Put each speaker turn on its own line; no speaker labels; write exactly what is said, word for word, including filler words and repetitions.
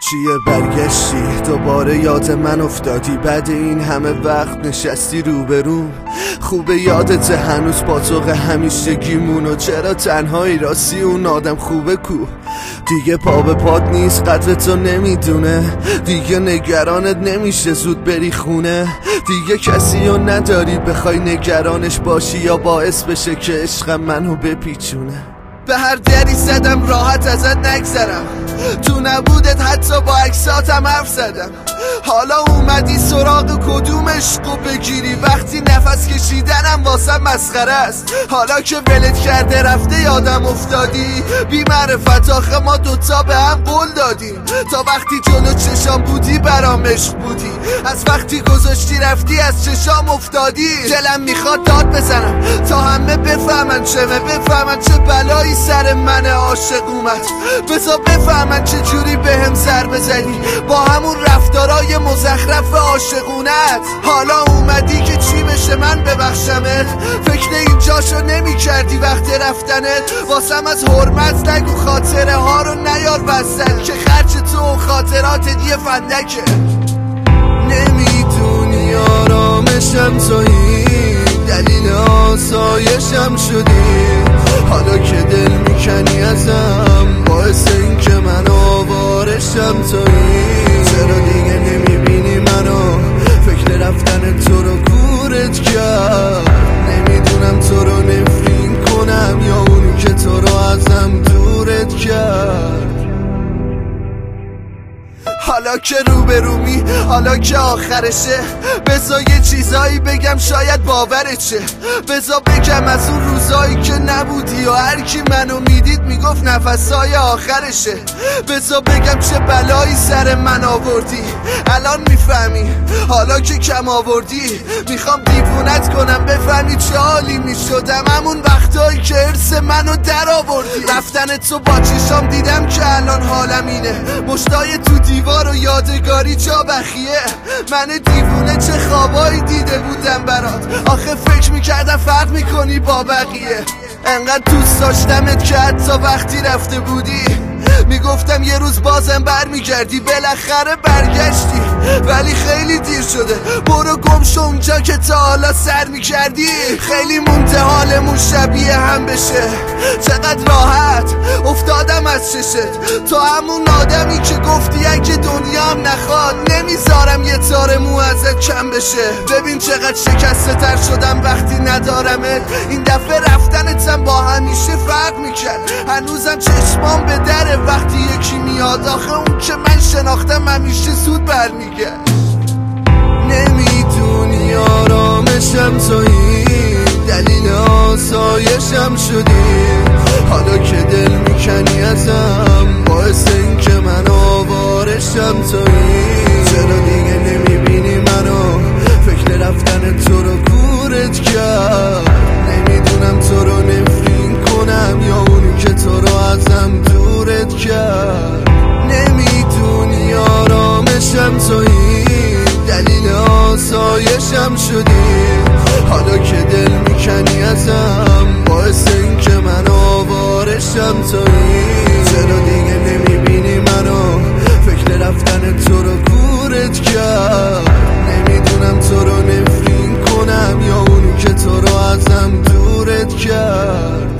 چیه برگشتی دوباره یاد من افتادی، بعد این همه وقت نشستی روبروم. خوبه یادت هنوز پاتوق همیشگیمون، و چرا تنهایی راستی اون آدم خوبه کو؟ دیگه پا به پات نیست قدر تو نمیدونه، دیگه نگرانت نمیشه زود بری خونه. دیگه کسی رو نداری بخوای نگرانش باشی یا باعث بشه که عشقم منو بپیچونه. به هر دری زدم راحت ازت نگذرم، تو نبودت حتی با عکساتم حرف زدم. حالا اومدی سراغ کدوم عشقو بگیری وقتی نفس کشیدنم واسه مسخره است. حالا که ولت کرده رفته یادم افتادی، بی معرفت آخه ما دوتا به هم قول دادیم. تا وقتی جلو چشام بودی برام عشق بودی، از وقتی گذاشتی رفتی از چشام افتادی. دلم میخواد داد بزنم تا همه بفهمن چمه، بفهمن چه بلایی سر من عاشق اومد. بذار بفهمن چه جوری به هم ضربه زدی با همون رفتارای مزخرف عاشقونت. حالا اومدی که چی بشه من ببخشمت، فکر اینجاشو نمی کردی وقت رفتنت. واسم از حرمت نگو خاطره ها رو نیار وسط، که خرج تو و خاطرات یه فندکه. نمیدونی آرامشم تویی، دلیل آسایشم شدی. حالا که دل میکنی ازم باعث این که من آوارشم تویی. چرا دیگه نمیبینی منو، فکر رفتن تو رو کورت کرد. نمیدونم تو رو نفرین کنم یا اون که تو رو ازم دورت کرد. حالا که روبرومی، حالا که آخرشه، بذار یه چیزایی بگم شاید باورت شه. بذار بگم از اون روزایی که نبودی و هر کی منو میدید میگفت نفسای آخرشه. بذار بگم چه بلایی سر من آوردی، الان میفهمی حالا که کم آوردی. میخوام دیوونت کنم بفهمی چه حالی میشدم همون وقتایی که ارث منو در آوردی. رفتن تو با چشام دیدم که الان حالم اینه، مشتای تو دیوار و یادگاری جا بخیه. من دیوونه چه خوابایی دیده بودم برات، آخه فکر میکردم فرق میکنی با بقیه. انقدر دوست داشتمت که حتی وقتی رفته بودی میگفتم یه روز بازم برمیگردی. بالاخره برگشتی ولی خیلی دیر شده، برو گم شو اونجا که تا حالا سر میکردی. خیلی مونده حالمون شبیه هم بشه، چقدر راحت افتادم از چشت. تو همون آدمی که گفتی اگه دنیام نخواد نمیذارم یه تار مو ازت کم بشه. ببین چقدر شکسته تر شدم وقتی ندارمت. این دفعه رفتنتم با همیشه فرق میکرد، هنوزم چشمام به دره وقتی یکی میاد. آخه اون که من شناختم همیشه زود برمیگرد. نمیدونی آرامشم تویی، دلیل آسایشم شدی. حالا که دل میکنی ازم باعث این که من آوارشم تویی. چرا دیگه نمیبینی منو، فکر رفتن تو رو کورت کرد. نمیدونم تو رو نفرین کنم یا اون که تو رو ازم دورت کرد. نمیدونی آرامشم تویی، دلیل آسایشم شدی. حالا که دل میکنی ازم باعث این که من آوارشم تویی. چرا دیگه نمیبینی منو، فکر رفتن تو رو کورت کرد. نمیدونم تو رو نفرین کنم یا اون که تو رو ازم دورت کرد.